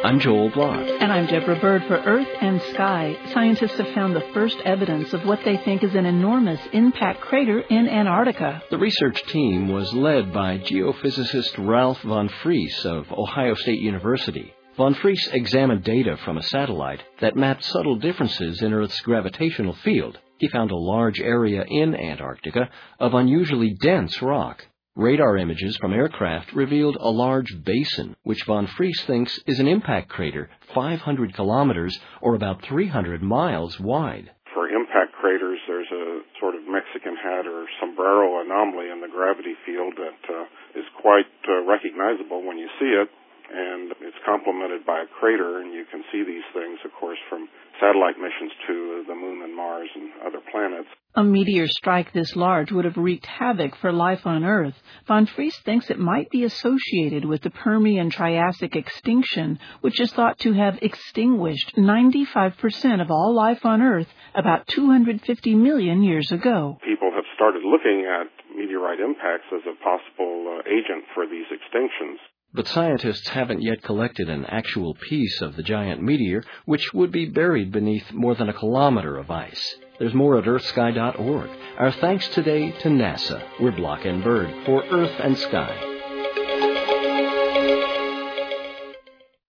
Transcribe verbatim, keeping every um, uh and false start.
I'm Joel Block. And I'm Deborah Bird for Earth and Sky. Scientists have found the first evidence of what they think is an enormous impact crater in Antarctica. The research team was led by geophysicist Ralph von Friis of Ohio State University. Von Friis examined data from a satellite that mapped subtle differences in Earth's gravitational field. He found a large area in Antarctica of unusually dense rock. Radar images from aircraft revealed a large basin, which von Friis thinks is an impact crater five hundred kilometers, or about three hundred miles, wide. For impact craters, there's a sort of Mexican hat or sombrero anomaly in the gravity field that uh, is quite uh, recognizable when you see it, and it's complemented by a crater, and you can see these things, of course, from satellite missions to the Moon and Mars and other planets. A meteor strike this large would have wreaked havoc for life on Earth. Von Friis thinks it might be associated with the Permian-Triassic extinction, which is thought to have extinguished ninety-five percent of all life on Earth about two hundred fifty million years ago. People have started looking at meteorite impacts as a possible uh, agent for these extinctions. But scientists haven't yet collected an actual piece of the giant meteor, which would be buried beneath more than a kilometer of ice. There's more at earth sky dot org. Our thanks today to NASA. We're Block and Bird for Earth and Sky.